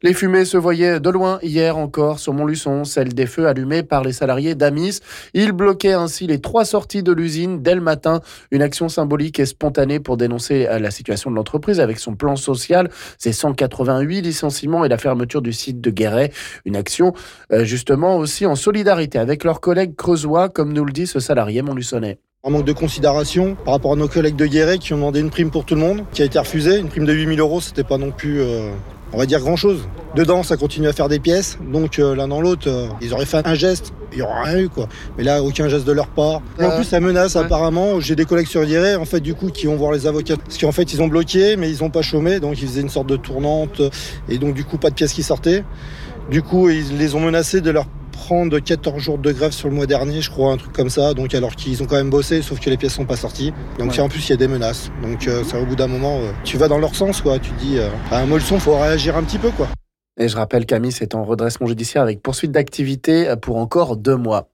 Les fumées se voyaient de loin hier encore sur Montluçon, celles des feux allumés par les salariés d'Amis. Ils bloquaient ainsi les 3 sorties de l'usine dès le matin. Une action symbolique et spontanée pour dénoncer la situation de l'entreprise avec son plan social, ses 188 licenciements et la fermeture du site de Guéret. Une action justement aussi en solidarité avec leurs collègues creusois, comme nous le dit ce salarié montluçonnais. Un manque de considération par rapport à nos collègues de Guéret qui ont demandé une prime pour tout le monde, qui a été refusée. Une prime de 8 000 €, c'était pas non plus, on va dire, grand-chose. Dedans, ça continue à faire des pièces, donc l'un dans l'autre, ils auraient fait un geste, il n'y aurait rien eu, quoi. Mais là, aucun geste de leur part. Et en plus, ça menace apparemment. J'ai des collègues sur Guéret, en fait, du coup, qui vont voir les avocats. Parce qu'en fait, ils ont bloqué, mais ils n'ont pas chômé, donc ils faisaient une sorte de tournante, et donc du coup, pas de pièces qui sortaient. Du coup, ils les ont menacés de leur prendre 14 jours de grève sur le mois dernier, je crois, un truc comme ça. Donc alors qu'ils ont quand même bossé, sauf que les pièces sont pas sorties. Donc en plus il y a des menaces. Donc ça, au bout d'un moment, tu vas dans leur sens, quoi. Tu te dis, à un Montluçon, faut réagir un petit peu, quoi. Et je rappelle qu'Amis est en redressement judiciaire avec poursuite d'activité pour encore 2 mois.